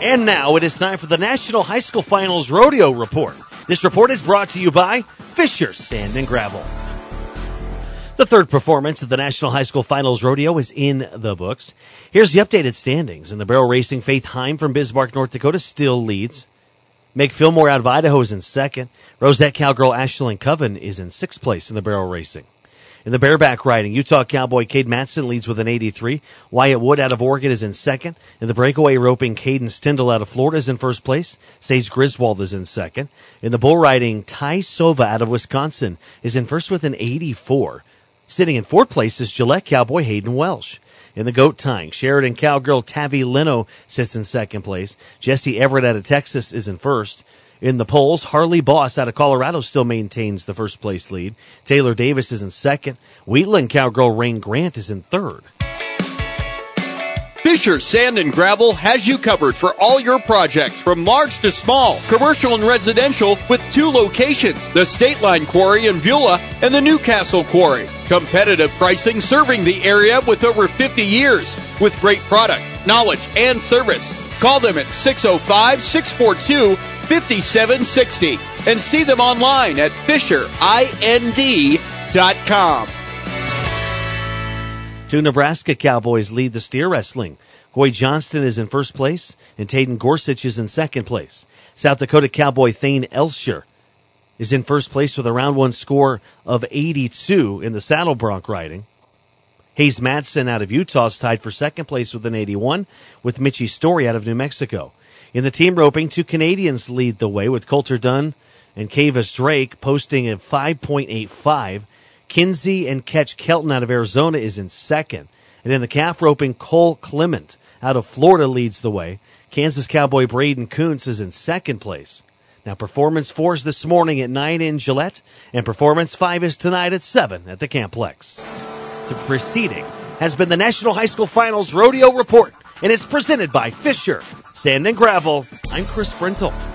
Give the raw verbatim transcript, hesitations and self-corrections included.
And now it is time for the National High School Finals Rodeo Report. This report is brought to you by Fisher Sand and Gravel. The third performance of the National High School Finals Rodeo is in the books. Here's the updated standings. In the barrel racing, Faith Heim from Bismarck, North Dakota still leads. Meg Fillmore out of Idaho is in second. Rosette Cowgirl Ashlyn Coven is in sixth place in the barrel racing. In the bareback riding, Utah Cowboy Cade Matson leads with an eighty-three. Wyatt Wood out of Oregon is in second. In the breakaway roping, Caden Stindl out of Florida is in first place. Sage Griswold is in second. In the bull riding, Ty Sova out of Wisconsin is in first with an eighty-four. Sitting in fourth place is Gillette Cowboy Hayden Welsh. In the goat tying, Sheridan Cowgirl Tavi Leno sits in second place. Jesse Everett out of Texas is in first. In the polls, Harley Boss out of Colorado still maintains the first place lead. Taylor Davis is in second. Wheatland Cowgirl Rain Grant is in third. Fisher Sand and Gravel has you covered for all your projects from large to small, commercial and residential, with two locations, the State Line Quarry in Beulah and the Newcastle Quarry. Competitive pricing serving the area with over fifty years, with great product, knowledge, and service. Call them at six oh five, six four two, five seven six oh and see them online at fisher ind dot com. Two Nebraska Cowboys lead the steer wrestling. Goy Johnston is in first place, and Tayden Gorsuch is in second place. South Dakota Cowboy Thane Elsher is in first place with a round one score of eighty-two in the saddle bronc riding. Hayes Madsen out of Utah is tied for second place with an eighty-one, with Mitchie Story out of New Mexico. In the team roping, two Canadians lead the way, with Coulter Dunn and Kavis Drake posting a five point eight five. Kinsey and Ketch Kelton out of Arizona is in second. And in the calf roping, Cole Clement out of Florida leads the way. Kansas Cowboy Braden Kuntz is in second place. Now, Performance four is this morning at nine in Gillette, and Performance five is tonight at seven at the Camplex. The preceding has been the National High School Finals Rodeo Report, and it's presented by Fisher Sand and Gravel. I'm Chris Brintle.